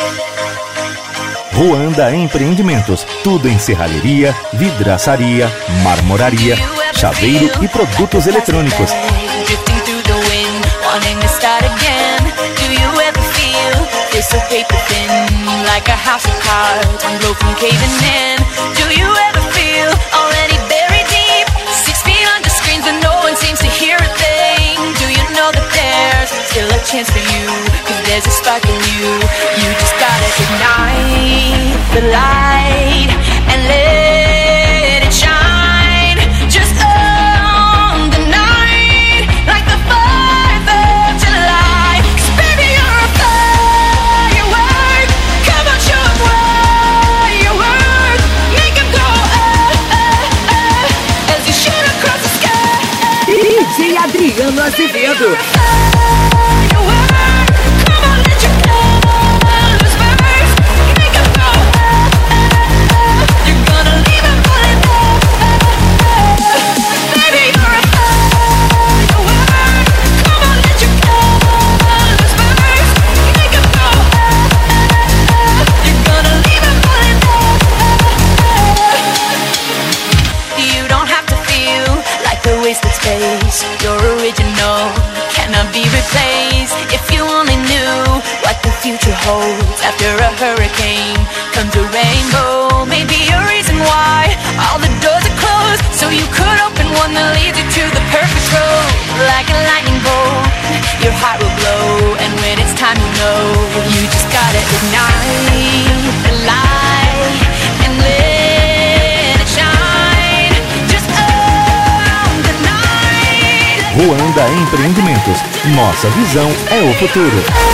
Ruanda Empreendimentos, tudo em serralheria, vidraçaria, marmoraria, chaveiro e produtos eletrônicos. Still a chance for you, 'cause there's a spark in you. You just gotta ignite the light and let it shine. Just on the night, like the 4th of July. 'Cause baby, you're a firework. Come on, show 'em what you're worth. Make 'em go as you shoot across the sky. DJ Adriano Azevedo. You're original, cannot be replaced. If you only knew what the future holds. After a hurricane comes a rainbow. Maybe a reason why all the doors are closed, so you could open one that leads you to the perfect road. Like a lightning bolt, your heart will glow. And when it's time, you know, you just gotta ignite the light and let it shine. Just on the night. Ruanda Empreendimentos, nossa visão é o futuro.